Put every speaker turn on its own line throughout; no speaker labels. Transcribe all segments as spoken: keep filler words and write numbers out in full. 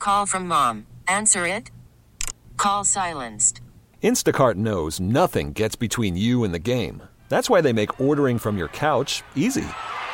Call from mom. Answer it. Call silenced.
Instacart knows nothing gets between you and the game. That's why they make ordering from your couch easy.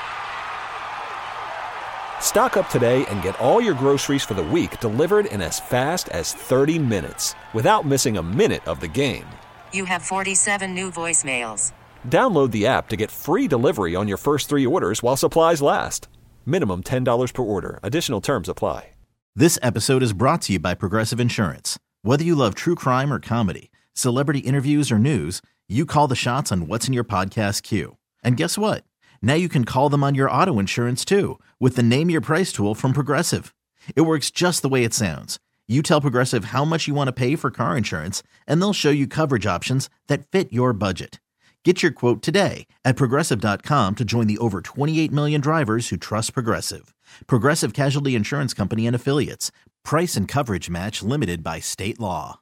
Stock up today and get all your groceries for the week delivered in as fast as thirty minutes without missing a minute of the game.
You have forty-seven new voicemails.
Download the app to get free delivery on your first three orders while supplies last. Minimum ten dollars per order. Additional terms apply.
This episode is brought to you by Progressive Insurance. Whether you love true crime or comedy, celebrity interviews or news, you call the shots on what's in your podcast queue. And guess what? Now you can call them on your auto insurance too with the Name Your Price tool from Progressive. It works just the way it sounds. You tell Progressive how much you want to pay for car insurance, and they'll show you coverage options that fit your budget. Get your quote today at Progressive dot com to join the over twenty-eight million drivers who trust Progressive. Progressive Casualty Insurance Company and Affiliates. Price and coverage match limited by state law.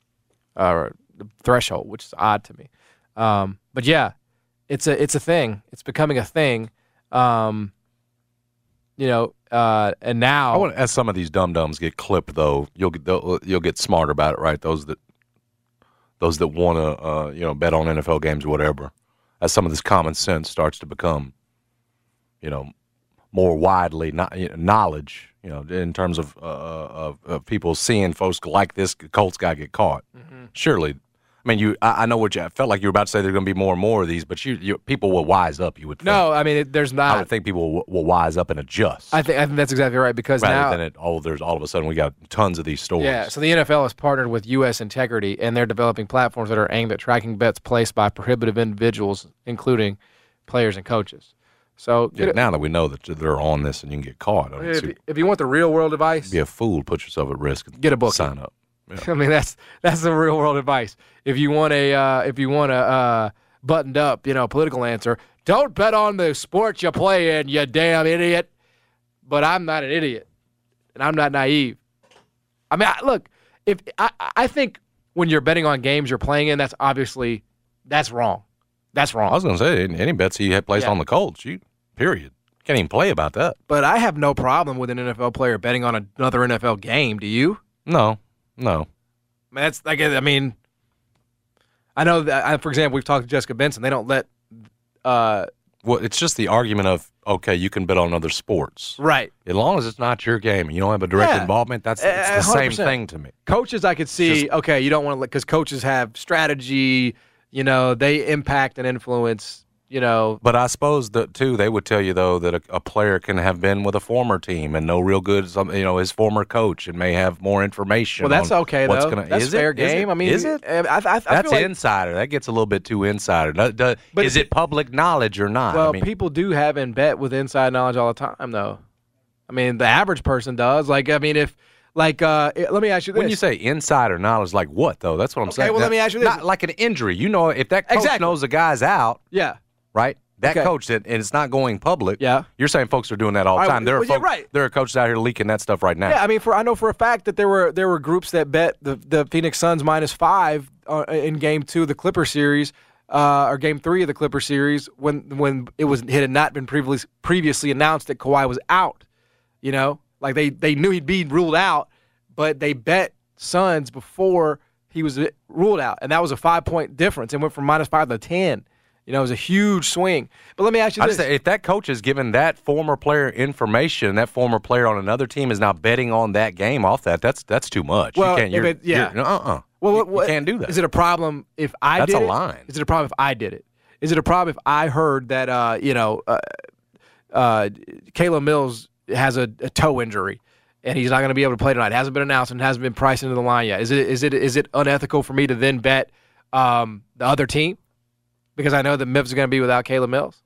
Uh, the threshold, which is odd to me. Um, but yeah, it's a it's a thing. It's becoming a thing. Um, you know, uh, and now
I want as some of these dum dums get clipped, though, you'll get you'll get smarter about it, right? Those that those that want to uh, you know bet on N F L games or whatever. As some of this common sense starts to become, you know, more widely not, you know, knowledge, you know, in terms of, uh, of of people seeing folks like this Colts guy get caught. Mm-hmm. Surely, I mean, you. I, I know what you I felt like you were about to say. There's going to be more and more of these, but you, you people will wise up. You would think.
No, I mean, it, there's not.
I would think people will, will wise up and adjust.
I think I think that's exactly right because
rather
now
than it, oh, there's all of a sudden we got tons of these stories.
Yeah, so the N F L has partnered with U S Integrity, and they're developing platforms that are aimed at tracking bets placed by prohibitive individuals, including players and coaches. So
yeah, now that we know that they're on this and you can get caught, I mean,
if, if you want the real world advice,
be a fool, put yourself at risk. And
get a book.
Sign up. Yeah.
I mean, that's that's the real world advice. If you want a uh, if you want a uh, buttoned up, you know, political answer, don't bet on the sport you play in, you damn idiot. But I'm not an idiot, and I'm not naive. I mean, I, look, if I I think when you're betting on games you're playing in, that's obviously that's wrong. That's wrong.
I was going to say any bets he had placed
yeah.
on the Colts, you period. Can't even play about that.
But I have no problem with an N F L player betting on another N F L game. Do you?
No, no.
I mean, that's like I mean, I know that. I, for example, we've talked to Jessica Benson. They don't let. Uh,
well, it's just the argument of okay, you can bet on other sports,
right?
As long as it's not your game and you don't have a direct
yeah.
involvement, that's it's the
one hundred percent.
Same thing to me.
Coaches, I could see.
Just,
okay, you don't want to because coaches have strategy. You know, they impact and influence. You know,
but I suppose that too. They would tell you though that a, a player can have been with a former team and know real good. Some, you know, his former coach and may have more information.
Well, that's
on
okay
what's
though.
Gonna,
that's
is
fair
it?
game.
Is it?
I mean,
is it?
I, I, I
that's
feel like,
insider. That gets a little bit too insider. Does, does,
but
is it public knowledge or not?
Well,
I mean,
people do have in bet with inside knowledge all the time, though. I mean, the average person does. Like, I mean, if. Like, uh, let me ask you this.
When you say insider knowledge, like what, though? That's what I'm
okay,
saying.
Okay, well,
that,
let me ask you this.
Not like an injury. You know, if that coach
exactly.
knows the guy's out,
yeah,
right? That
okay.
coach, that, and it's not going public,
yeah.
You're saying folks are doing that all the
all
time.
right,
There are
well,
folks,
yeah, right.
there are coaches out here leaking that stuff right now.
Yeah, I mean, for I know for a fact that there were there were groups that bet the, the Phoenix Suns minus five uh, in Game Two of the Clipper series, uh, or Game Three of the Clipper series when when it was it had not been previously previously announced that Kawhi was out. You know, like they they knew he'd be ruled out, but they bet Suns before he was ruled out, and that was a five point difference. It went from minus five to ten. You know, it was a huge swing. But let me ask you
I
this.
Just say, if that coach is given that former player information, that former player on another team is now betting on that game off that, that's that's too much.
Well,
you can't, you're,
it, yeah.
You're, uh-uh.
Well,
you,
what,
you can't do that.
Is it a problem if I
that's
did
a
it?
line.
Is it a problem if I did it? Is it a problem if I heard that, uh, you know, uh, uh, Caleb Mills has a, a toe injury and he's not going to be able to play tonight? It hasn't been announced and hasn't been priced into the line yet. Is it is it is it unethical for me to then bet um, the other team? Because I know that Memphis is going to be without Caleb Mills?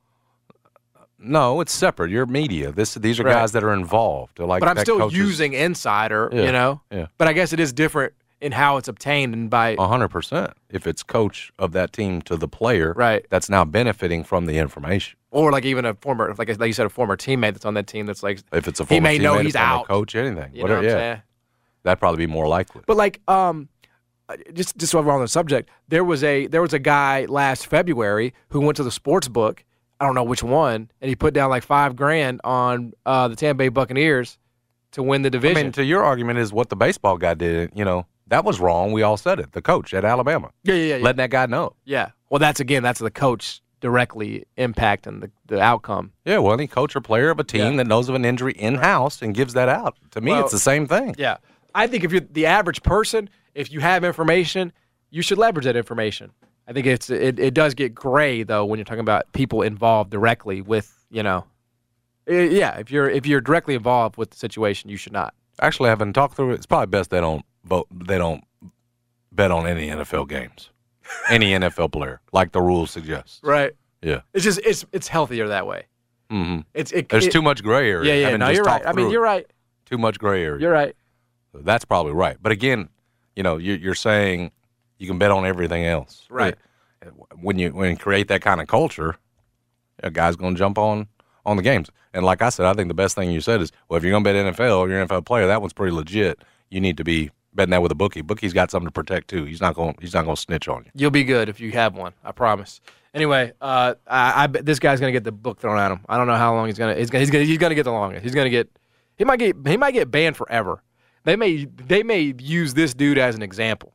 No, it's separate. You're media. This These are
right.
guys that are involved. Like
but I'm still
coaches.
using insider,
yeah.
you know?
Yeah.
But I guess it is different in how it's obtained and by
one hundred percent. If it's coach of that team to the player
right.
that's now benefiting from the information.
Or like even a former, like, like you said, a former teemmate that's on that team that's like,
if it's a former
he may
teammate,
know he's
a former
out.
coach, anything.
You
Whatever,
know what
yeah.
I'm saying?
That'd probably be more likely.
But like, um, just just while we're on the subject, there was a there was a guy last February who went to the sports book. I don't know which one, and he put down like five grand on uh, the Tampa Bay Buccaneers to win the division.
I mean, to your argument is what the baseball guy did, you know, that was wrong. We all said it. The coach at Alabama.
Yeah, yeah, yeah. yeah.
Letting that guy know.
Yeah. Well, that's, again, that's the coach directly impacting the, the outcome.
Yeah, well, any coach or player of a team
Yeah.
that knows of an injury in-house and gives that out. To me,
Well,
it's the same thing.
Yeah. I think if you're the average person, if you have information, you should leverage that information. I think it's it, it does get gray, though, when you're talking about people involved directly with, you know. Eh, yeah, if you're if you're directly involved with the situation, you should not.
Actually, having talked through it, it's probably best they don't vote. They don't bet on any N F L games, any N F L player, like the rules suggest.
Right.
Yeah.
It's just it's it's healthier that way.
Mm-hmm.
It's it,
There's
it,
too much gray area.
Yeah, yeah.
having
No,
just
you're right.
talked
I mean,
through
you're
it.
right.
Too much gray area.
You're right.
That's probably right. But again, you know, you're, you're saying you can bet on everything else.
Right.
When you when you create that kind of culture, a guy's going to jump on on the games. And like I said, I think the best thing you said is, well, if you're going to bet N F L, you're an N F L player, that one's pretty legit. You need to be betting that with a bookie. Bookie's got something to protect too. He's not going. He's not going to snitch on you.
You'll be good if you have one. I promise. Anyway, uh, I, I bet this guy's gonna get the book thrown at him. I don't know how long he's gonna. He's gonna. He's gonna, he's gonna get the longest. He's gonna get. He might get. He might get banned forever. They may. They may use this dude as an example.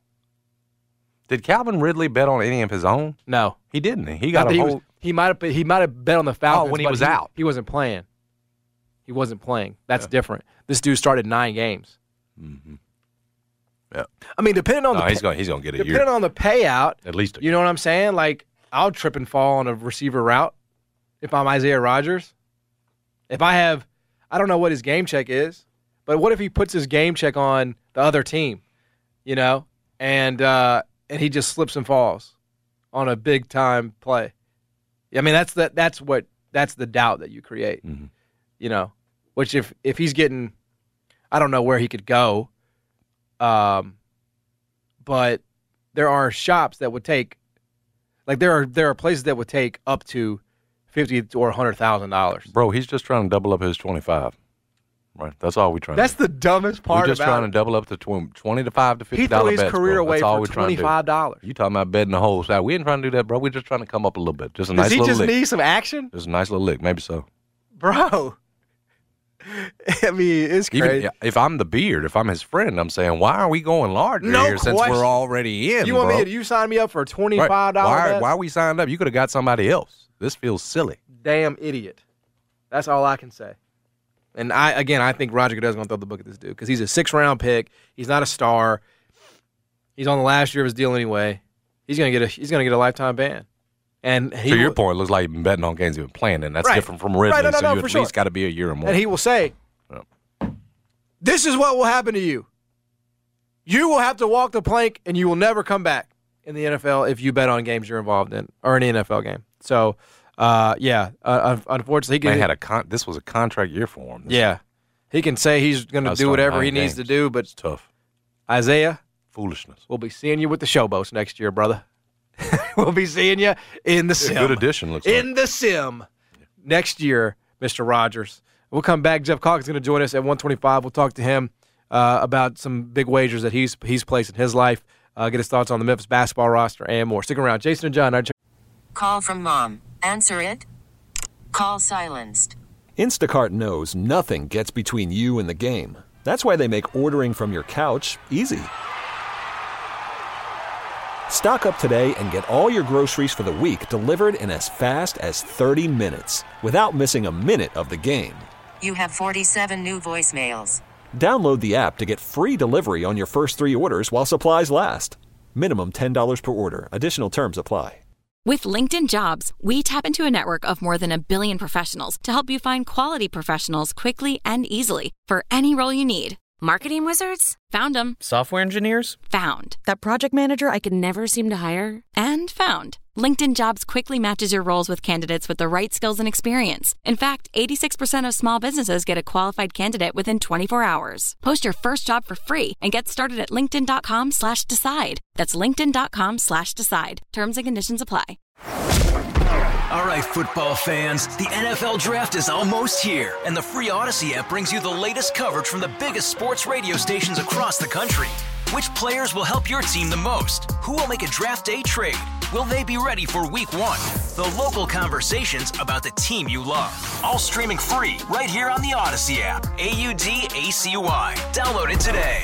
Did Calvin Ridley bet on any of his own?
No,
He didn't. He got
Not that
a
he
whole.
was, He might have. He might have bet on the Falcons
Oh, when he
but
was out.
He wasn't playing. He wasn't playing. That's
Yeah.
different. This dude started nine games.
Mm-hmm. Yeah.
I mean, depending on
No,
the
he's going. He's going to get a
depending
year.
on the payout.
At least a
You know what I'm saying? Like, I'll trip and fall on a receiver route if I'm Isaiah Rodgers. If I have, I don't know what his game check is, but what if he puts his game check on the other team, you know, and uh, and he just slips and falls on a big time play? I mean, that's the, that's what that's the doubt that you create,
Mm-hmm.
you know. Which if if he's getting, I don't know where he could go, um, but there are shops that would take. Like there are there are places that would take up to fifty or a hundred thousand dollars.
Bro, he's just trying to double up his twenty-five. Right. That's all we're trying
That's
to do.
the dumbest part
We're just
about
trying
it.
to double up to tw- twenty to five to fifty
He threw
dollar
his
bets,
career
bro.
away
That's all
for
we're trying to do.
twenty-five dollars.
You talking about betting the whole side? We ain't trying to do that, bro. We're just trying to come up a little bit. Just a
Does
nice
he
little
just
lick.
need some action,
Just a nice little lick, maybe so.
bro? I mean, it's
Even
crazy.
if I'm the beard, if I'm his friend, I'm saying, why are we going larger
No
here since
question.
we're already in?
you want
bro?
me? To, you sign me up for a twenty-five
Right.
dollar
Why,
bet?
why are we signed up? You could have got somebody else. This feels silly.
Damn idiot. That's all I can say. And I again, I think Roger Goodell's going to throw the book at this dude because he's a six-round pick. He's not a star. He's on the last year of his deal anyway. He's going to get a he's going to get a lifetime ban. And he
to your
will,
point, it looks like you've been betting on games you've been playing in. That's
Right.
different from Ridley,
Right, no, no,
so
no,
you
for
at
sure.
least got to be a year or more.
and he will say,
Yep.
"This is what will happen to you. You will have to walk the plank, and you will never come back in the N F L if you bet on games you're involved in or an N F L game." So, uh, yeah, uh, unfortunately, he
Man
can,
had a con- this was a contract year for him. This
yeah, he can say he's going to
That's
do
on
whatever
nine
he needs
games.
to do, but
It's tough.
Isaiah,
Foolishness.
we'll be seeing you with the showboats next year, brother. We'll be seeing you in the sim.
Good addition, looks like.
In the sim next year, Mister Rogers. We'll come back. Jeff Calk is going to join us at one twenty-five. We'll talk to him uh, about some big wagers that he's he's placed in his life, uh, get his thoughts on the Memphis basketball roster and more. Stick around. Jason and John. Our
Call from mom. Answer it. Call silenced.
Instacart knows nothing gets between you and the game. That's why they make ordering from your couch easy. Stock up today and get all your groceries for the week delivered in as fast as thirty minutes without missing a minute of the game.
You have forty-seven new voicemails.
Download the app to get free delivery on your first three orders while supplies last. Minimum ten dollars per order. Additional terms apply.
With LinkedIn Jobs, we tap into a network of more than a billion professionals to help you find quality professionals quickly and easily for any role you need.
Marketing wizards?
Found them.
Software engineers?
Found.
That project manager I could never seem to hire?
And found. LinkedIn Jobs quickly matches your roles with candidates with the right skills and experience. In fact, eighty-six percent of small businesses get a qualified candidate within twenty-four hours. Post your first job for free and get started at linkedin.com slash decide. That's linkedin.com slash decide. Terms and conditions apply.
All right, football fans, the N F L Draft is almost here, and the free Odyssey app brings you the latest coverage from the biggest sports radio stations across the country. Which players will help your team the most? Who will make a draft day trade? Will they be ready for week one? The local conversations about the team you love. All streaming free right here on the Odyssey app. A U D A C Y. Download it today.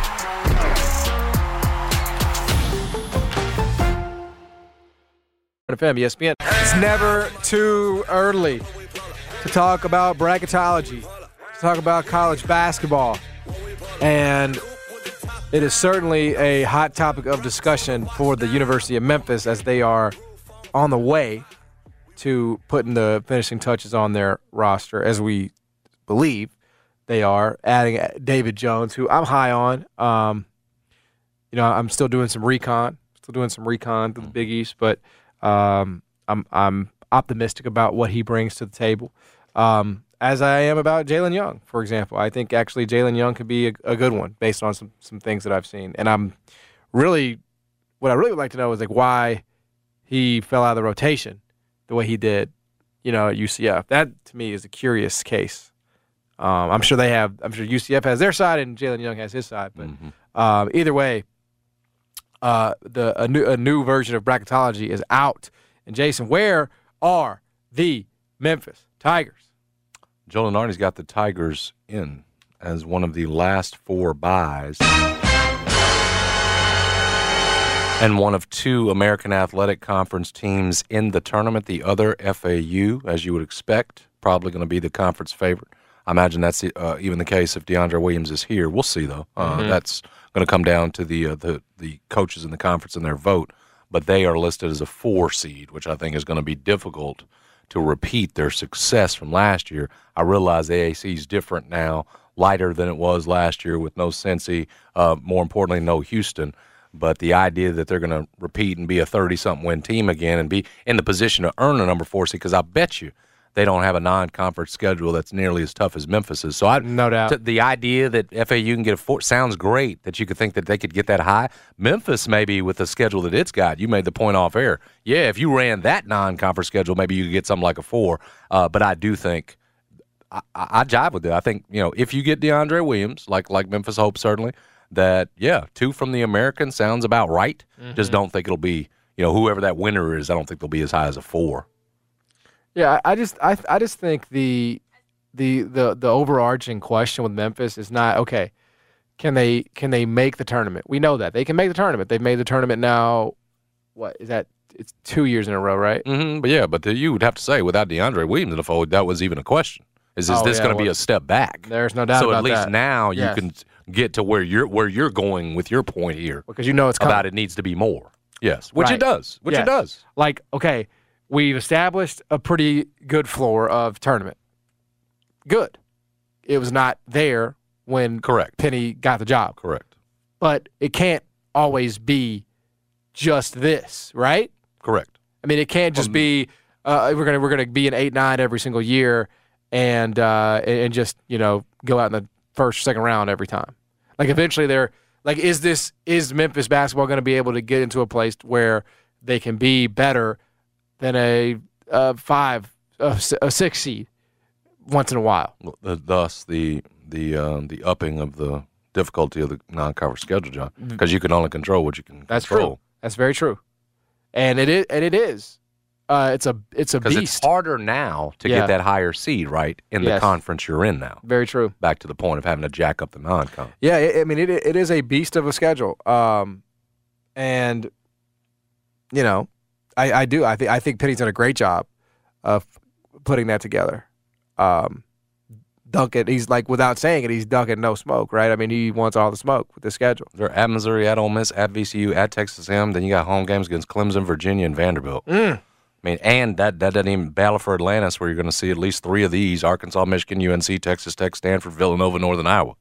F M, E S P N. It's never too early to talk about bracketology, to talk about college basketball. And it is certainly a hot topic of discussion for the University of Memphis as they are on the way to putting the finishing touches on their roster, as we believe they are, adding David Jones, who I'm high on. Um, you know, I'm still doing some recon, still doing some recon through the Big East, but um, I'm I'm optimistic about what he brings to the table, um, as I am about Jalen Young, for example. I think actually Jalen Young could be a, a good one based on some some things that I've seen, and I'm really what I really would like to know is like why he fell out of the rotation the way he did, you know, at U C F. That to me is a curious case. Um, I'm sure they have. I'm sure U C F has their side and Jalen Young has his side, but mm-hmm. um, either way. Uh, the a new a new version of bracketology is out. And Jason, where are the Memphis Tigers?
Joe Lunardi's got the Tigers in as one of the last four buys, and one of two American Athletic Conference teams in the tournament. The other, F A U, as you would expect, probably going to be the conference favorite. I imagine that's uh, even the case if DeAndre Williams is here. We'll see, though. Uh, mm-hmm. That's going to come down to the, uh, the the coaches in the conference and their vote. But they are listed as a four seed, which I think is going to be difficult to repeat their success from last year. I realize A A C is different now, lighter than it was last year with no Cincy, uh, more importantly, no Houston. But the idea that they're going to repeat and be a thirty-something win team again and be in the position to earn a number four seed, because I bet you they don't have a non-conference schedule that's nearly as tough as Memphis's. So I,
no doubt.
T- the idea that F A U can get a four sounds great, that you could think that they could get that high. Memphis, maybe with the schedule that it's got, you made the point off air. Yeah, if you ran that non-conference schedule, maybe you could get something like a four. Uh, but I do think I, I, I jive with it. I think, you know, if you get DeAndre Williams, like like Memphis hopes certainly, that, yeah, two from the American sounds about right. Mm-hmm. Just don't think it'll be, you know, whoever that winner is, I don't think they'll be as high as a four.
Yeah, I just I I just think the the the the overarching question with Memphis is not, okay, can they can they make the tournament? We know that. They can make the tournament. They've made the tournament now, what, is that, it's two years in a row, right?
Mm-hmm, but yeah, but the, you would have to say without DeAndre Williams in the fold, that was even a question. Is, is
oh,
this
yeah,
going to
well,
be a step back?
There's no doubt
so
about
at least
that.
now
yes.
you can get to where you're where you're going with your point here.
Because you know it's coming.
About it needs to be more. Yes, which
right.
it does. Which
yes.
it does.
Like, okay, we've established a pretty good floor of tournament. Good. It was not there when
Correct.
Penny got the job.
Correct.
But it can't always be just this, right?
Correct.
I mean, it can't just um, be uh, we're gonna we're gonna be an eight nine every single year and uh, and just, you know, go out in the first second round every time. Like eventually they're like, is this is Memphis basketball going to be able to get into a place where they can be better than a, a five, a, a six seed once in a while?
Thus, the the um, the upping of the difficulty of the non-conference schedule, John, because you can only control what you can.
That's
control.
true. That's very true, and it is. And it is. Uh, it's a it's a beast.
Because it's harder now to
yeah.
get that higher seed, right, in
yes.
the conference you're in now.
Very true.
Back to the point of having to jack up the non-con.
Yeah, it, I mean, it it is a beast of a schedule, um, and you know, I, I do. I think I think Penny's done a great job of putting that together. Um, Duncan, he's like, without saying it, he's dunking no smoke, right? I mean, he wants all the smoke with the schedule.
They're at Missouri, at Ole Miss, at V C U, at Texas A and M. Then you got home games against Clemson, Virginia, and Vanderbilt.
Mm.
I mean, and that, that doesn't even battle for Atlantis, where you're going to see at least three of these: Arkansas, Michigan, U N C, Texas Tech, Stanford, Villanova, Northern Iowa.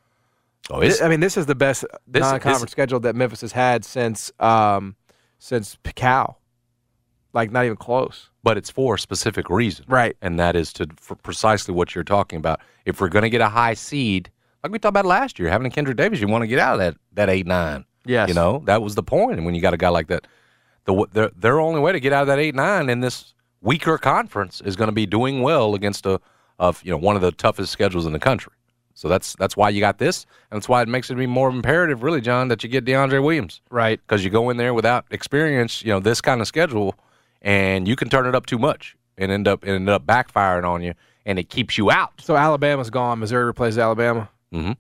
So it's,
I mean, this is the best
this,
non-conference
this,
schedule that Memphis has had since um, since Cal. Like, not even close.
But it's for a specific reason.
Right.
And that is to for precisely what you're talking about. If we're going to get a high seed, like we talked about last year, having a Kendrick Davis, you want to get out of that that eight nine.
Yes.
You know, that was the point. And when you got a guy like that, the their, their only way to get out of that eight nine in this weaker conference is going to be doing well against a of you know one of the toughest schedules in the country. So that's that's why you got this, and that's why it makes it be more imperative, really, John, that you get DeAndre Williams.
Right.
Because you go in there without experience, you know, this kind of schedule, and you can turn it up too much and end up end up backfiring on you, and it keeps you out.
So Alabama's gone. Missouri replaces Alabama.
Mm-hmm.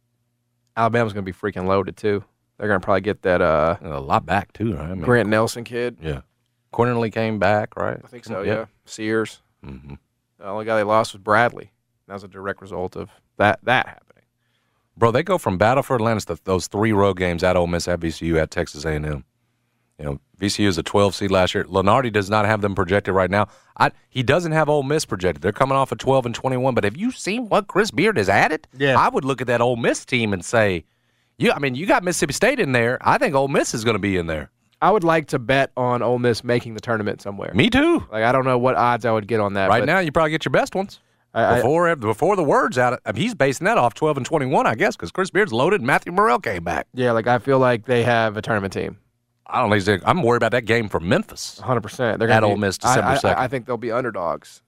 Alabama's going to be freaking loaded, too. They're going to probably get that uh,
A lot back, too, right? I mean,
Grant Nelson kid.
Yeah. Quinterly came back, right?
I think so, yeah. Sears.
Mm-hmm.
The only guy they lost was Bradley. That was a direct result of that that happening.
Bro, they go from Battle for Atlantis to those three road games at Ole Miss, at V C U, at Texas A and M. You know, V C U is a twelve seed last year. Lenardi does not have them projected right now. I, he doesn't have Ole Miss projected. They're coming off of twelve and twenty-one. But have you seen what Chris Beard has added?
Yeah.
I would look at that Ole Miss team and say, "You, I mean, you got Mississippi State in there. I think Ole Miss is going to be in there."
I would like to bet on Ole Miss making the tournament somewhere.
Me too.
Like I don't know what odds I would get on that.
Right
but
now, you probably get your best ones.
I,
Before before the word's out, I mean, he's basing that off twelve and twenty-one, I guess, because Chris Beard's loaded and Matthew Morrell came back.
yeah, like I feel like they have a tournament team.
I don't think I'm worried about that game for Memphis.
one hundred percent. They're
At
gonna
Ole
be-
Miss December
I, I,
second.
I think they'll be underdogs,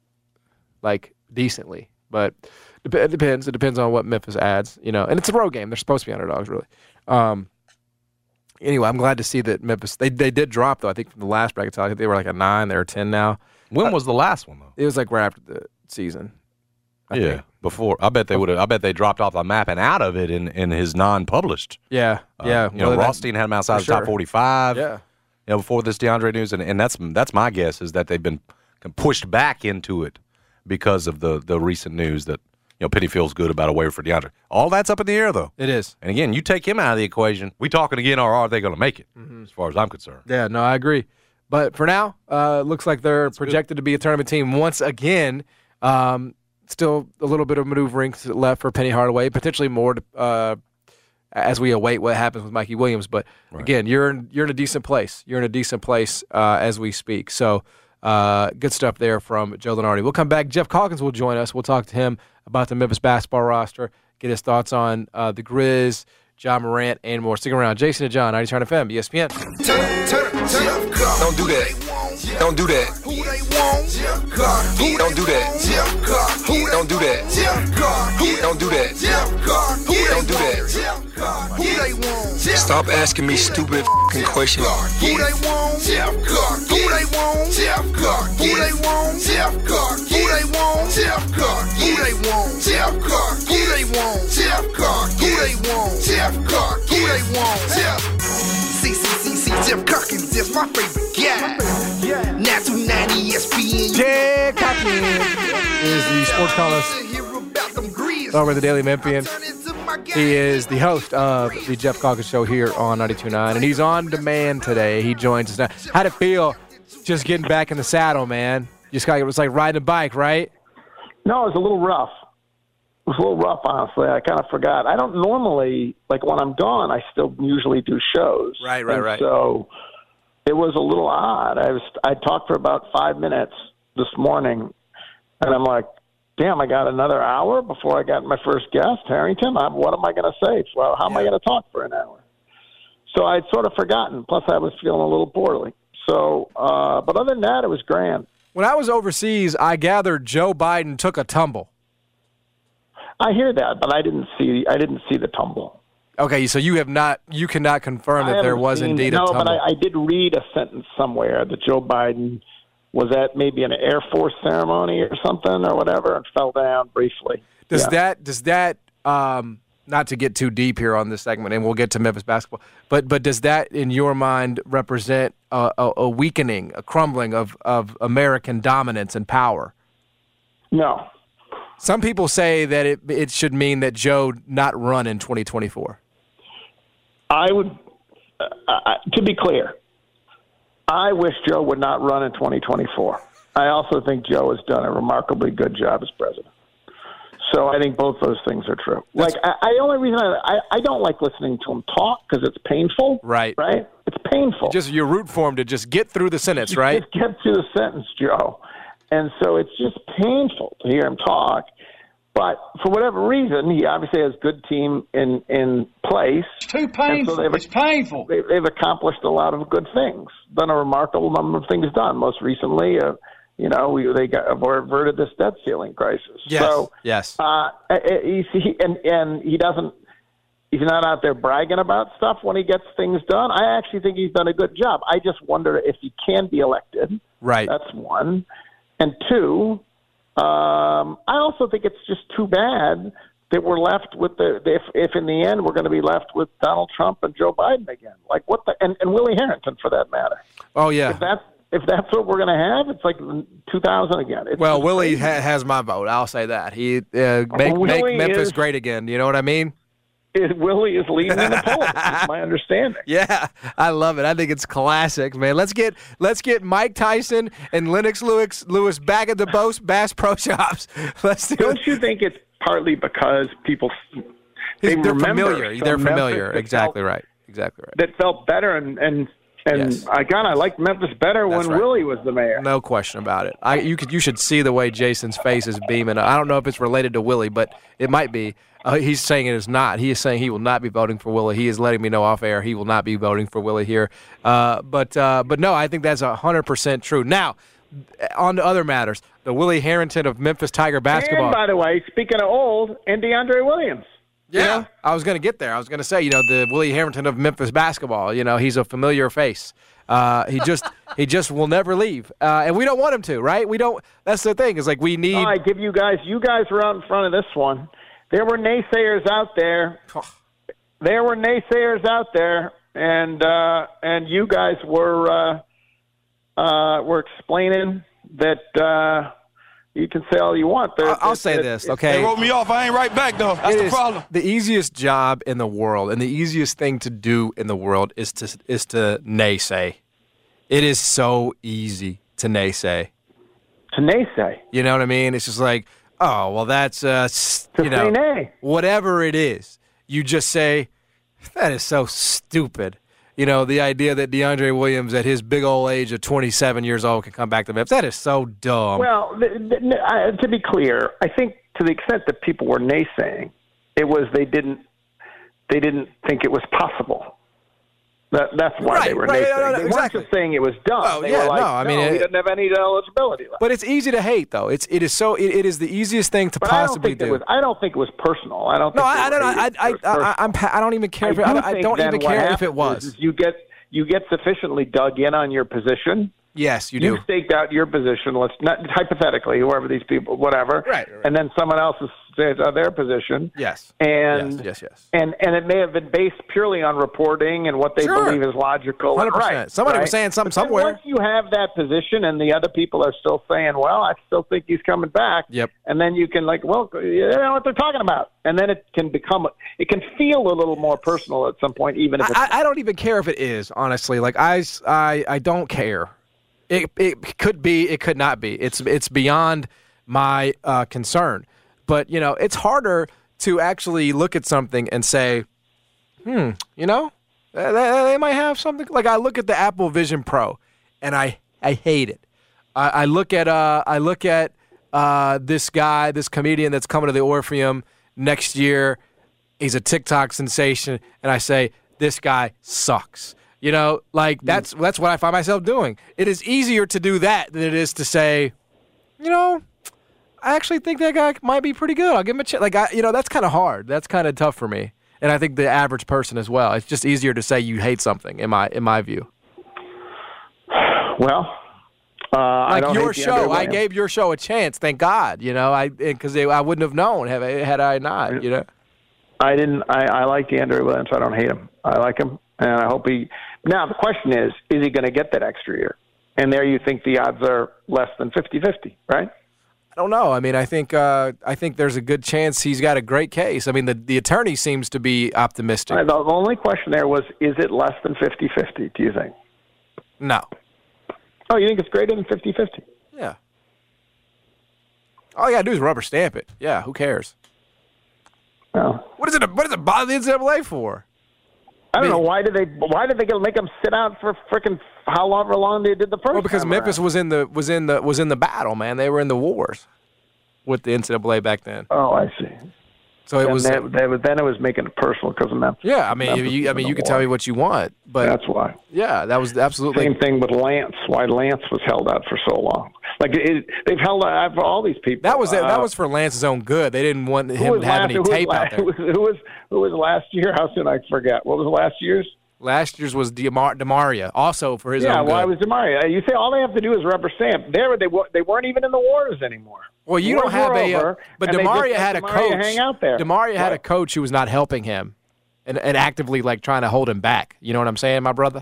like decently, but dep- it depends. It depends on what Memphis adds, you know. And it's a road game. They're supposed to be underdogs, really. Um, anyway, I'm glad to see that Memphis. They they did drop though. I think from the last bracket, I think they were like a nine. They're a ten now.
When
Uh,
was the last one though?
It was like right after the season. I
yeah,
think.
before. I bet they would have. I bet they dropped off the map and out of it in, in his non-published.
Yeah,
Uh,
yeah.
You know,
Well, that-
Rothstein had him outside
for
the top
sure.
forty-five.
Yeah.
You know, before this DeAndre news, and, and that's that's my guess is that they've been pushed back into it because of the the recent news that you know Penny feels good about a waiver for DeAndre. All that's up in the air though.
It is.
And again, you take him out of the equation. We talking again, or are they going to make it?
Mm-hmm.
As far as I'm concerned.
Yeah, no, I agree. But for now, uh, looks like they're projected to be a tournament team once again. Um, still a little bit of maneuvering left for Penny Hardaway, potentially more to, uh, as we await what happens with Mikey Williams. But
Right.
again, you're in, you're in a decent place. You're in a decent place uh, as we speak. So uh, good stuff there from Joe Lenardi. We'll come back. Jeff Calkins will join us. We'll talk to him about the Memphis basketball roster, get his thoughts on uh, the Grizz, John Morant, and more. Stick around. Jason and John, ninety-nine F M, E S P N.
Don't do that. Don't do that. Don't do that. Don't do that. Don't do that. Don't do that. Stop asking me stupid f***ing questions. Who they want? Jeff Clark. Who they want? Jeff Clark. Who they want? Jeff Clark. Who they want? Jeff Clark. Who they want? Jeff Clark. Who they want? Jeff Clark. Who they want? Jeff Clark. Who they want? Jeff. C C C C Jeff Calkins is my favorite guy. Now two ninety E S P N.
Jeff Calkins is the sports columnist over at the Daily Memphian. He is the host of the Jeff Calkins Show here on ninety-two point nine, and he's on demand today. He joins us now. How'd it feel just getting back in the saddle, man? You just got, it was like riding a bike, right?
No, it was a little rough. It was a little rough, honestly. I kind of forgot. I don't normally, like when I'm gone, I still usually do shows.
Right, right,
And
right.
So it was a little odd. I was I talked for about five minutes this morning, and I'm like, damn, I got another hour before I got my first guest, Harrington. I'm, what am I going to say? Well, how am I going to talk for an hour? So I'd sort of forgotten. Plus, I was feeling a little poorly. So, uh, but other than that, it was grand.
When I was overseas, I gathered Joe Biden took a tumble.
I hear that, but I didn't see. I didn't see the tumble.
Okay, so you have not, you cannot confirm
I
that there
haven't
was
seen-
indeed
no,
a tumble.
but I, I did read a sentence somewhere that Joe Biden was at maybe an Air Force ceremony or something or whatever and fell down briefly.
Does
Yeah.
that does that um, not to get too deep here on this segment, and we'll get to Memphis basketball, but but does that in your mind represent a, a, a weakening, a crumbling of, of American dominance and power?
No.
Some people say that it it should mean that Joe not run in twenty twenty-four.
I would, uh, I, to be clear, I wish Joe would not run in twenty twenty-four. I also think Joe has done a remarkably good job as president. So I think both those things are true. Like, I, I the only reason I, I, I don't like listening to him talk because it's painful.
Right.
Right? It's painful.
Just you root for him to just get through the sentence, right?
Just get to the sentence, Joe. And so it's just painful to hear him talk. But for whatever reason, he obviously has a good team in, in place.
It's too painful.
So
it's painful.
They, they've accomplished a lot of good things, done a remarkable number of things done. Most recently, a, You know, we they got averted this debt ceiling crisis.
Yes.
So,
yes.
Uh, you see, and and he doesn't. He's not out there bragging about stuff when he gets things done. I actually think he's done a good job. I just wonder if he can be elected.
Right.
That's one. And two, um, I also think it's just too bad that we're left with the if if in the end we're going to be left with Donald Trump and Joe Biden again. Like what the and, and Willie Harrington for that matter.
Oh yeah.
If that's if that's what we're going to have, it's like two thousand again. It's
well, Willie ha- has my vote. I'll say that. He uh, make, make Memphis is, great again. You know what I mean?
Is, Willie is leading in the polls. That's my understanding.
Yeah, I love it. I think it's classic, man. Let's get let's get Mike Tyson and Lennox Lewis Lewis back at the Bass, Bass Pro Shops. Let's do
Don't
it.
you think it's partly because people they
they're
remember
familiar? They're familiar. Exactly
felt,
right. Exactly right.
That felt better and and. And
yes.
I God, I liked Memphis better
That's
when
right.
Willie was the mayor.
No question about it. I you could you should see the way Jason's face is beaming. I don't know if it's related to Willie, but it might be. Uh, he's saying it is not. He is saying he will not be voting for Willie. He is letting me know off air he will not be voting for Willie here. Uh, but uh, but no, I think that's a hundred percent true. Now, on to other matters. The Willie Harrington of Memphis Tiger basketball.
And by the way, speaking of old, and DeAndre Williams.
Yeah,
you know?
I was going to get there. I was going to say, you know, the Willie Harrington of Memphis basketball. You know, he's a familiar face. Uh, he just he just will never leave, uh, and we don't want him to, right? We don't. That's the thing. Is like we need.
Oh, I give you guys. You guys were out in front of this one. There were naysayers out there. There were naysayers out there, and uh, and you guys were uh, uh, were explaining that. Uh, You can say all you want. There,
I'll say it, this, okay?
They wrote me off. I ain't right back, though. That's
it
the problem.
The easiest job in the world and the easiest thing to do in the world is to is to naysay. It is so easy to naysay.
To naysay?
You know what I mean? It's just like, oh, well, that's, uh,
to
you know,
say nay.
Whatever it is, you just say, that is so stupid. You know, the idea that DeAndre Williams at his big old age of twenty-seven years old can come back to Memphis, that is so dumb.
Well, th- th- uh, to be clear, I think to the extent that people were naysaying, it was they didn't they didn't think it was possible. That, that's why
right,
they were
right,
naysaying.
No, no,
they
exactly.
weren't just saying it was dumb.
Oh,
they
yeah,
were like,
no, I mean,
no,
it,
he doesn't have any eligibility left.
But it's easy to hate, though. It's it is so it, it is the easiest thing to
but
possibly
I don't think
do.
It was, I don't think it was personal. I don't.
No,
think
I, I don't. I, I, I, I, I'm. I don't even care.
I
if it,
do
I, I don't even care if it was.
Is you get you get sufficiently dug in on your position.
Yes, you
do. You staked out your position. Let's not hypothetically, whoever these people, whatever.
Right. right.
And then someone else is uh, their position.
Yes.
And
yes, yes, yes.
And and it may have been based purely on reporting and what they
sure.
believe is logical.
one hundred percent.
Right.
Somebody
right?
was saying something
but
somewhere.
Once you have that position, and the other people are still saying, "Well, I still think he's coming back."
Yep.
And then you can like, well, you know what they're talking about, and then it can become, it can feel a little more personal at some point, even if it's
I, I don't even care if it is, honestly. Like I, I, I don't care. It it could be, it could not be. It's it's beyond my uh, concern. But you know, it's harder to actually look at something and say, hmm, you know, they, they might have something. Like I look at the Apple Vision Pro, and I I hate it. I, I look at uh I look at uh this guy, this comedian that's coming to the Orpheum next year. He's a TikTok sensation, and I say this guy sucks. You know, like that's that's what I find myself doing. It is easier to do that than it is to say, you know, I actually think that guy might be pretty good. I'll give him a chance. Like, I, you know, that's kind of hard. That's kind of tough for me, and I think the average person as well. It's just easier to say you hate something, in my in my view.
Well, uh,
like
I don't
your
hate
show, I
DeAndre
gave your show a chance. Thank God, you know, I because I wouldn't have known have I, had I not. You know,
I didn't. I, I like DeAndre Williams. I don't hate him. I like him, and I hope he. Now the question is: is he going to get that extra year? And there, you think the odds are less than fifty-fifty, right?
I don't know. I mean, I think uh, I think there's a good chance he's got a great case. I mean, the the attorney seems to be optimistic.
Right, the only question there was: is it less than fifty-fifty? Do you think?
No.
Oh, you think it's greater than fifty-fifty?
Yeah. All you gotta do is rubber stamp it. Yeah, who cares?
Well,
what is it? What does it bother the N C double A for?
I don't know. Why did they? Why did they make them sit out for frickin' how long? long they did the first?
Well, because
time
Memphis
around.
was in the was in the was in the battle, man. They were in the wars with the N C double A back then.
Oh, I see.
So it
and
was.
They, they, then it was making it personal because of Memphis.
Yeah, I mean,
Memphis
you, I mean, you can tell me what you want, but
that's why.
Yeah, that was absolutely
same thing with Lance. Why Lance was held out for so long? Like it, they've held out for all these people.
That was
uh,
that was for Lance's own good. They didn't want him to have
last,
any tape
last,
out there.
Who was, who was who was last year? How soon I forget? What was last year's?
Last year's was DeMar- DeMaria, also for his
yeah,
own good.
Yeah, well, it was DeMaria. You say all they have to do is rubber stamp. There, they they weren't even in the wars anymore.
Well, you don't have a, uh, but DeMaria had a coach.
Hang out there.
DeMaria had
right.
a coach who was not helping him, and and actively like trying to hold him back. You know what I'm saying, my brother?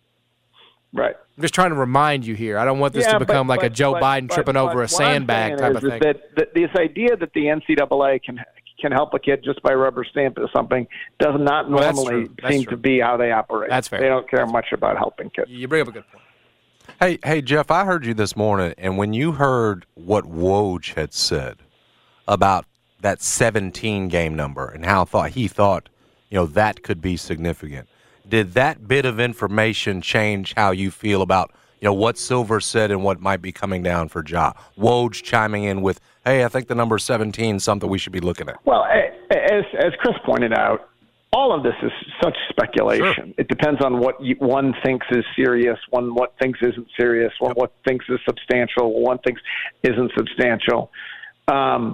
Right.
I'm just trying to remind you here. I don't want this
yeah,
to become
but,
like
but,
a Joe
but,
Biden
but,
tripping
but,
over a sandbag type
is,
of
is
thing.
That, that this idea that the N C double A can can help a kid just by rubber stamp or something does not
well,
normally seem
true.
to be how they operate.
That's fair.
They don't care
that's
much about helping kids.
You bring up a good point.
Hey, hey, Jeff, I heard you this morning, and when you heard what Woj had said about that seventeen game number and how thought he thought, you know, that could be significant, did that bit of information change how you feel about, you know, what Silver said and what might be coming down for Ja? Woj chiming in with, hey, I think the number seventeen is something we should be looking at.
Well, as as Chris pointed out, all of this is such speculation.
Sure.
It depends on what you, one thinks is serious, one what thinks isn't serious, one what thinks is substantial, one thinks isn't substantial. Um,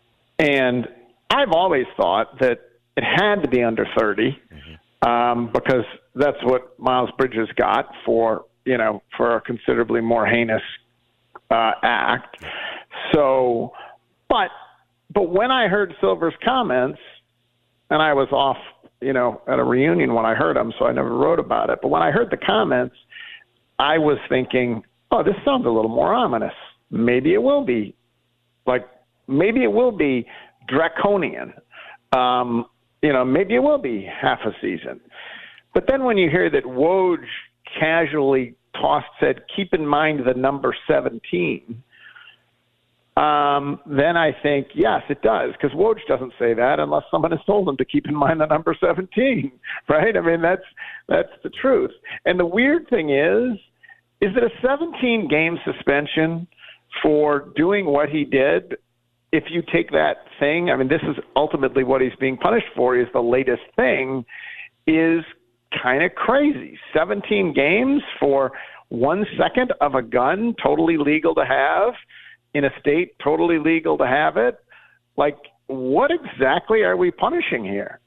and I've always thought that it had to be under thirty mm-hmm. um, because that's what Miles Bridges got for, you know, for a considerably more heinous uh, act. So, but but when I heard Silver's comments, and I was off, you know, at a reunion when I heard them, so I never wrote about it. But when I heard the comments, I was thinking, oh, this sounds a little more ominous. Maybe it will be, like, maybe it will be draconian. Um, you know, maybe it will be half a season. But then when you hear that Woj casually tossed, said, keep in mind the number seventeen, Um, then I think, yes, it does, because Woj doesn't say that unless someone has told him to keep in mind the number seventeen, right? I mean, that's that's the truth. And the weird thing is, is that a seventeen-game suspension for doing what he did, if you take that thing, I mean, this is ultimately what he's being punished for, is the latest thing, is kind of crazy. seventeen games for one second of a gun, totally legal to have, in a state totally legal to have it. Like, what exactly are we punishing here?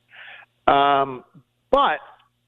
Um, but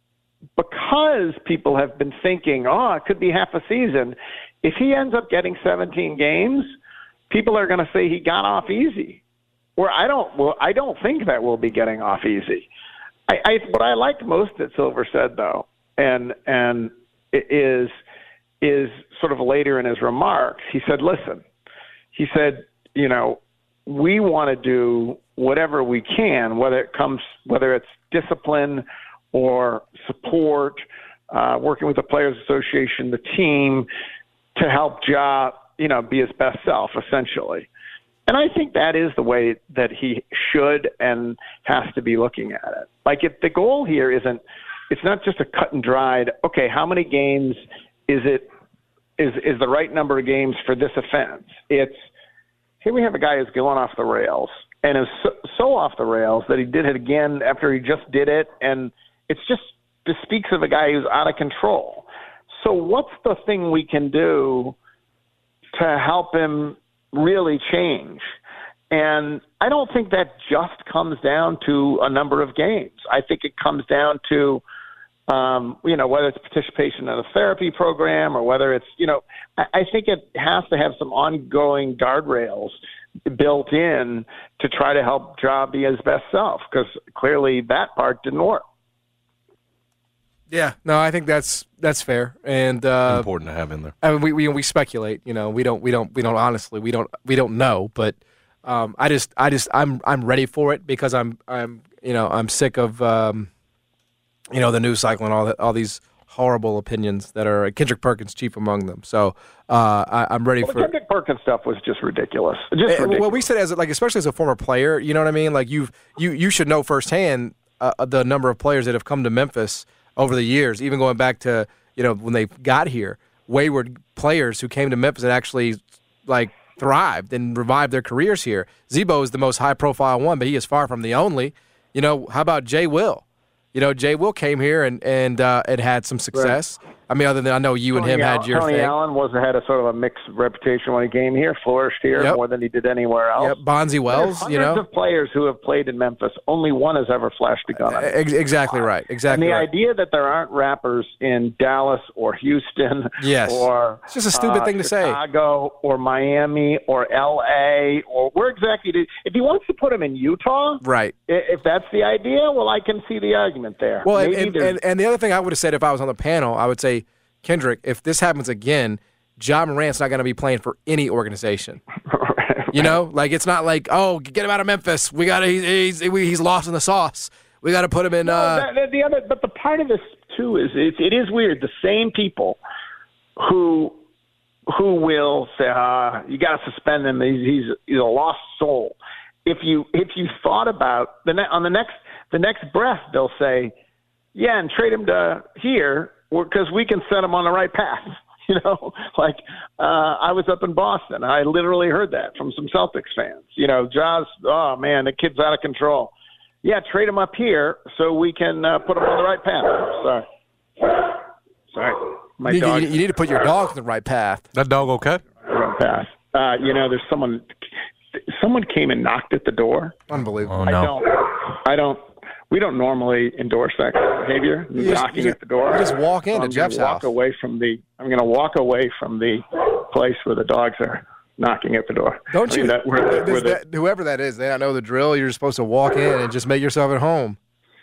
because people have been thinking, oh, it could be half a season, if he ends up getting seventeen games, people are going to say he got off easy. Or I don't, well, I don't think that we'll be getting off easy. I, I what I liked most that Silver said, though, and and is is sort of later in his remarks, he said, listen, he said, you know, we want to do whatever we can, whether it comes, whether it's discipline or support, uh, working with the Players Association, the team, to help Ja, you know, be his best self, essentially. And I think that is the way that he should and has to be looking at it. Like, if the goal here isn't, it's not just a cut and dried, okay, how many games is it, is is the right number of games for this offense? It's, here we have a guy who's going off the rails and is so, so off the rails that he did it again after he just did it. And it's just, this speaks of a guy who's out of control. So what's the thing we can do to help him really change? And I don't think that just comes down to a number of games. I think it comes down to, um, you know, whether it's participation in a therapy program or whether it's, you know, I, I think it has to have some ongoing guardrails built in to try to help Ja be his best self, because clearly that part didn't work.
Yeah, no, I think that's that's fair and uh,
important to have in there.
I mean, we we we speculate, you know, we don't we don't we don't honestly we don't we don't know, but um, I just I just I'm I'm ready for it because I'm I'm you know I'm sick of um, you know the news cycle and all that all these horrible opinions that are Kendrick Perkins chief among them. So uh, I, I'm ready
well,
for
the Kendrick Perkins stuff was just ridiculous. Just ridiculous.
Well, we said as like especially as a former player, you know what I mean? Like you've you you should know firsthand uh, the number of players that have come to Memphis over the years, even going back to, you know, when they got here, wayward players who came to Memphis and actually, like, thrived and revived their careers here. Zebo is the most high-profile one, but he is far from the only. You know, how about Jay Will? You know, Jay Will came here and and uh, and had some success. Right. I mean, other than I know you and
Tony
him
Al-
had your
Tony
thing.
Allen was had a sort of a mixed reputation when he came here, flourished here
Yep.
more than he did anywhere else.
Yep, Bonzi Wells,
There's
you know.
hundreds of players who have played in Memphis. Only one has ever flashed a gun.
Ex- exactly right. Exactly
And the
right.
idea that there aren't rappers in Dallas or Houston
Yes.
or
It's just a stupid
uh,
thing to say.
Chicago or Miami or L A or where exactly did, if he wants to put him in Utah,
Right.
i- if that's the idea, well, I can see the argument there.
Well, and,
Maybe
and,
there's-
and, and the other thing I would have said if I was on the panel, I would say, Kendrick, if this happens again, Ja Morant's not going to be playing for any organization. You know, like it's not like, oh, get him out of Memphis. We got to he's, he's he's lost in the sauce. We got to put him in.
No,
Uh,
that, that- the other, but the part of this too is it, it is weird. The same people who who will say, ah, you got to suspend him. He's, he's he's a lost soul. If you if you thought about the ne- on the next the next breath, they'll say, yeah, and trade him to here because we can set him on the right path. You know, like uh, I was up in Boston. I literally heard that from some Celtics fans. You know, Ja's, oh, man, the kid's out of control. Yeah, trade him up here so we can uh, put him on the right path. Sorry. Sorry. My
you,
dog.
you, you need to put your dog on the right path.
That dog okay?
Right path. Uh, you know, there's someone someone came and knocked at the door.
Unbelievable.
Oh,
I
no.
don't. I don't. We don't normally endorse that kind of behavior.
You just-
knocking
you
at the door.
you just walk into
So I'm
Jeff's
gonna walk
house.
away from the. I'm going to walk away from the place where the dogs are knocking at the door.
Don't
I
you?
mean, that, where,
Does
where the,
that- whoever that is, they don't know the drill. You're supposed to walk in and just make yourself at home.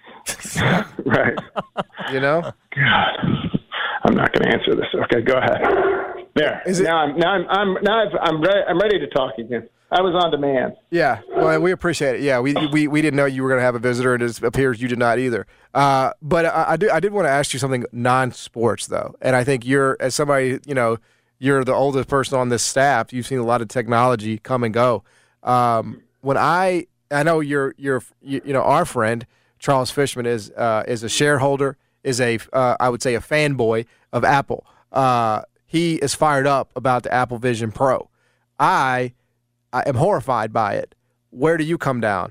right.
You know?
God, I'm not going to answer this. Okay, go ahead. There.
Is it-
now I'm now I'm, I'm now I've, I'm ready. I'm ready to talk again. I was on demand.
Yeah, well, we appreciate it. Yeah, we we, we didn't know you were going to have a visitor, and it appears you did not either. Uh, but I, I did I did want to ask you something non-sports though, and I think you're as somebody you know you're the oldest person on this staff. You've seen a lot of technology come and go. Um, when I I know you're you're you, you know our friend Charles Fishman is uh, is a shareholder, is a uh, I would say a fanboy of Apple. Uh, he is fired up about the Apple Vision Pro. I. I am horrified by it. Where do you come down?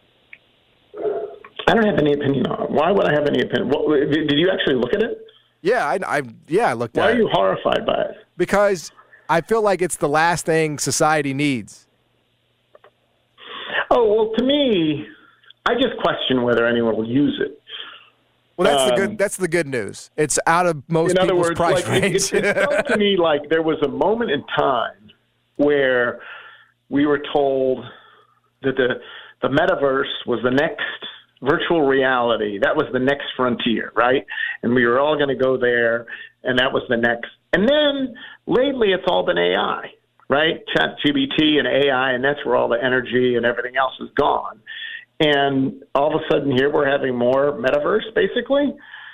I don't have any opinion on it. Why would I have any opinion? What, did you actually look at it?
Yeah, I, I yeah, I looked
Why
at
are you
it.
horrified by it?
Because I feel like it's the last thing society needs.
Oh, well, to me, I just question whether anyone will use it.
Well, that's the
Um,
good. That's the good news. It's out of most
in other
people's
words,
price
like,
range.
it, it, it felt to me like there was a moment in time where we were told that the the metaverse was the next virtual reality. That was the next frontier, right? And we were all going to go there, and that was the next. And then lately, it's all been A I, right? ChatGPT and A I, and that's where all the energy and everything else is gone. And all of a sudden, here we're having more metaverse, basically.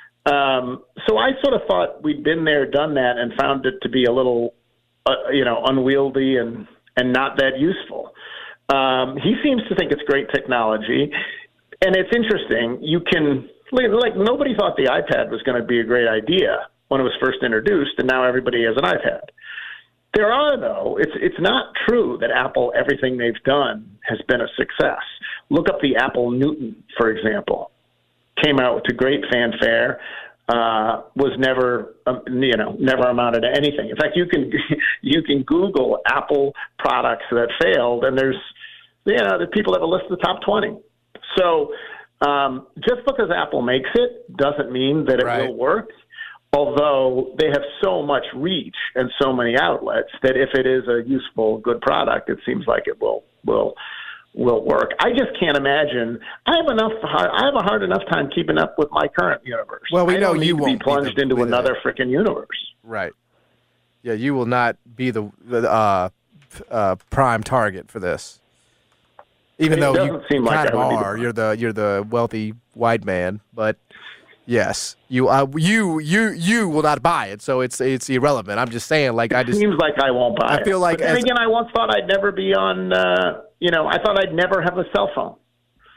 Um, so I sort of thought we'd been there, done that, and found it to be a little, uh, you know, unwieldy and and not that useful. Um, he seems to think it's great technology, and it's interesting. You can like nobody thought the iPad was going to be a great idea when it was first introduced, and now everybody has an iPad. There are, though, it's it's not true that Apple, everything they've done has been a success. Look up the Apple Newton, for example. Came out to great fanfare, uh, was never, um, you know, never amounted to anything. In fact, you can you can Google Apple products that failed, and there's, you know, the people have a list of the top twenty. So um, just because Apple makes it doesn't mean that it
Right.
will work. Although they have so much reach and so many outlets that if it is a useful, good product, it seems like it will will will work. I just can't imagine. I have enough. I have a hard enough time keeping up with my current universe.
Well, we
I
know
don't need
you
to
won't
be
be
plunged
the-
into
be the-
another freaking universe.
Right. Yeah, you will not be the, the uh, uh, prime target for this. Even
It
though you
doesn't seem like
kind
I
of
would be the-
are, you're the you're the wealthy white man. But yes, you uh, you you you will not buy it, so it's it's irrelevant. I'm just saying, like I
It
just
seems like I won't buy
I feel
it.
like
but then
as-
again, I once thought I'd never be on. Uh, you know, I thought I'd never have a cell phone.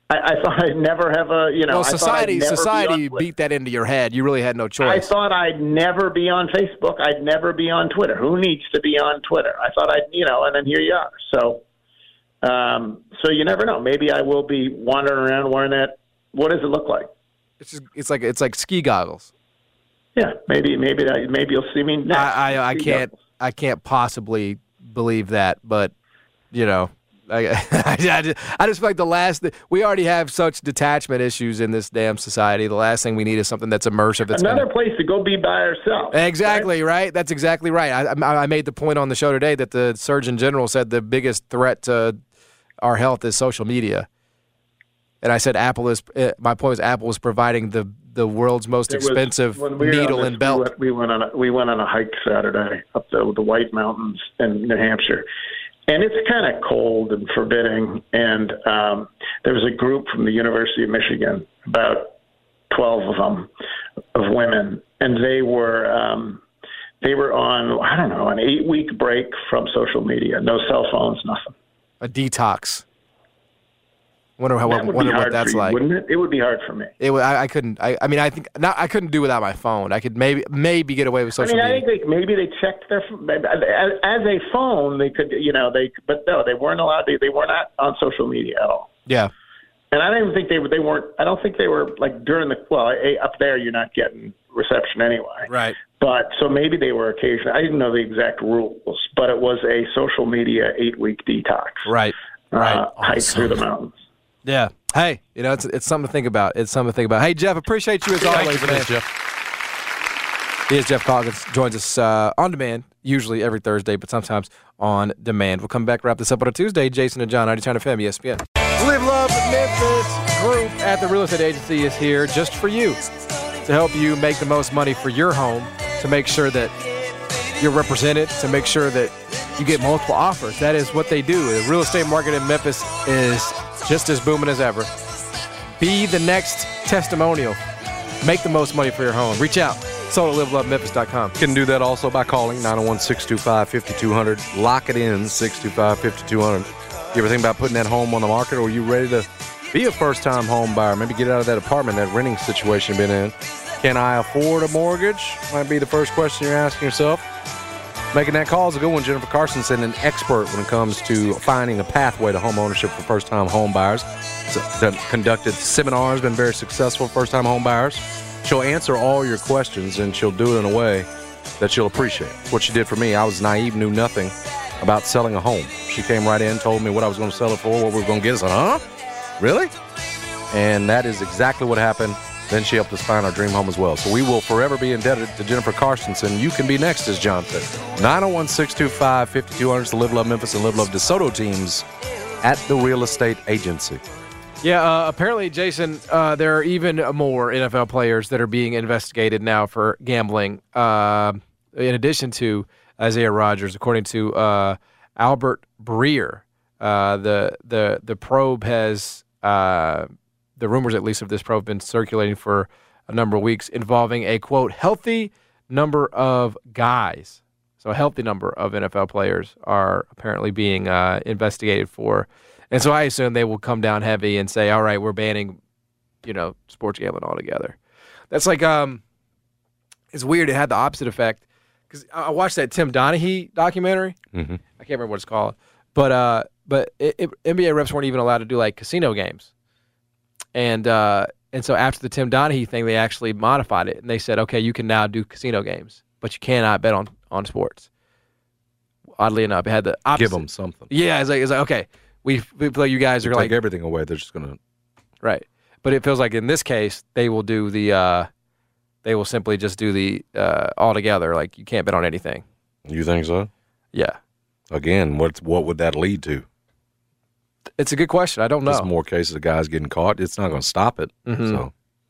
I, I thought I'd never have a, you know.
Well, society,
I thought I'd never
society
be on
beat that into your head. You really had no choice.
I thought I'd never be on Facebook. I'd never be on Twitter. Who needs to be on Twitter? I thought I'd, you know, and then here you are. So, um, so you never know. Maybe I will be wandering around wearing that. What does it look like?
It's just, it's like it's like ski goggles.
Yeah, maybe maybe that, maybe you'll see me next.
I I, I can't goggles. I can't possibly believe that, but you know. I, I, just, I just feel like the last – we already have such detachment issues in this damn society. The last thing we need is something that's immersive. That's
Another
gonna,
place to go be by ourselves.
Exactly, right? right? That's exactly right. I, I made the point on the show today that the Surgeon General said the biggest threat to our health is social media. And I said Apple is – my point was Apple is providing the, the world's most was, expensive we needle
this,
and belt.
We went, we, went on a, we went on a hike Saturday up the, the White Mountains in New Hampshire. And it's kind of cold and forbidding. And um, there was a group from the University of Michigan, about twelve of them, of women, and they were um, they were on I don't know an eight week break from social media, no cell phones, nothing.
A detox. Wonder how.
That would
wonder
be hard
what that's
for you,
like.
Wouldn't it? It would be hard for me.
It would. I, I couldn't. I, I mean, I think not. I couldn't do without my phone. I could maybe maybe get away with social
I mean,
media.
I think they, maybe they checked their as, as a phone. They could, you know, they. But no, they weren't allowed. They, they were not on social media at all.
Yeah.
And I don't even think they were. They weren't. I don't think they were like during the. Well, up there you're not getting reception anyway.
Right.
But so maybe they were occasionally. I didn't know the exact rules, but it was a social media eight week detox.
Right. Right.
Uh, hike through the mountains.
Yeah. Hey, you know, it's it's something to think about. It's something to think about. Hey, Jeff, appreciate you as
Thank
always,
you,
man.
Jeff.
He is Jeff Coggins. Joins us uh, on demand, usually every Thursday, but sometimes on demand. We'll come back, wrap this up on a Tuesday. Jason and John, ninety-nine F M, E S P N. Live Love Memphis group at the real estate agency is here just for you to help you make the most money for your home, to make sure that you're represented, to make sure that you get multiple offers. That is what they do. The real estate market in Memphis is just as booming as ever. Be the next testimonial. Make the most money for your home. Reach out. Sold at live love memphis dot com.
You can do that also by calling nine oh one, six two five, five two zero zero. Lock it in, six two five, five two zero zero. You ever think about putting that home on the market, or are you ready to be a first-time home buyer? Maybe get out of that apartment, that renting situation you've been in. Can I afford a mortgage? Might be the first question you're asking yourself. Making that call is a good one. Jennifer Carsonson, an expert when it comes to finding a pathway to home ownership for first-time home buyers. So, conducted seminars, been very successful first-time home buyers. She'll answer all your questions, and she'll do it in a way that you'll appreciate. What she did for me, I was naive, knew nothing about selling a home. She came right in, told me what I was going to sell it for, what we were going to get. I said, huh? Really? And that is exactly what happened. Then she helped us find our dream home as well. So we will forever be indebted to Jennifer Carsonson. You can be next, as John said. nine oh one, six two five, five two zero zero is the Live Love Memphis and Live Love DeSoto teams at the real estate agency.
Yeah, uh, apparently, Jason, uh, there are even more N F L players that are being investigated now for gambling, uh, in addition to Isaiah Rodgers, according to uh, Albert Breer. Uh, the the the probe has uh, the rumors, at least, of this probe have been circulating for a number of weeks, involving a quote healthy number of guys. So a healthy number of N F L players are apparently being uh, investigated for. And so I assume they will come down heavy and say, all right, we're banning, you know, sports gambling altogether. That's like, um, it's weird. It had the opposite effect. Because I watched that Tim Donaghy documentary.
Mm-hmm.
I can't remember what it's called. But uh, but it, it, N B A refs weren't even allowed to do, like, casino games. And uh, and so after the Tim Donaghy thing, they actually modified it. And they said, okay, you can now do casino games, but you cannot bet on, on sports. Oddly enough, it had the opposite.
Give them something.
Yeah, it's like, it's like okay. We feel like you guys are
you
like
take everything away. They're just gonna
right, but it feels like in this case they will do the uh, they will simply just do the uh, all together. Like you can't bet on anything.
You think so?
Yeah.
Again, what what would that lead to?
It's a good question. I don't know.
There's more cases of guys getting caught. It's not going to stop it.
Mm-hmm.
So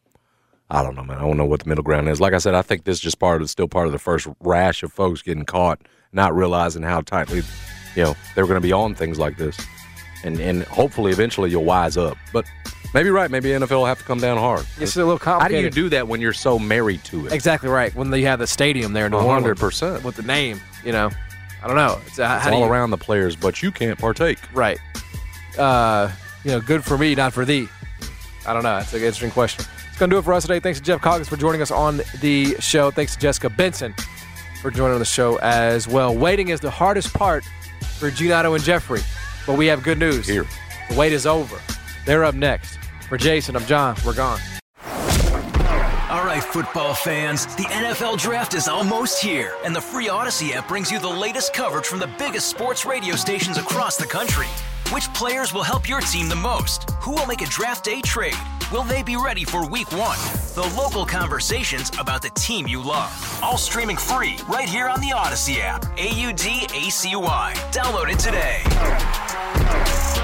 I don't know, man. I don't know what the middle ground is. Like I said, I think this is just part of still part of the first rash of folks getting caught, not realizing how tightly, you know, they were going to be on things like this. And and hopefully eventually you'll wise up. But maybe right. Maybe N F L will have to come down hard.
It's a little complicated.
How do you do that when you're so married to it?
Exactly right. When they have the stadium there in New Orleans.
one hundred percent.
With the name, you know. I don't know. It's, uh,
it's
how
all
do you,
around the players, but you can't partake.
Right. Uh, you know, good for me, not for thee. I don't know. It's an interesting question. It's going to do it for us today. Thanks to Jeff Coggins for joining us on the show. Thanks to Jessica Benson for joining on the show as well. Waiting is the hardest part for Giannato and Jeffrey, but we have good news.
Here.
The wait is over. They're up next. For Jason, I'm John. We're gone.
All right, football fans, the N F L Draft is almost here, and the free Odyssey app brings you the latest coverage from the biggest sports radio stations across the country. Which players will help your team the most? Who will make a draft day trade? Will they be ready for week one? The local conversations about the team you love. All streaming free right here on the Odyssey app. A U D A C Y. Download it today.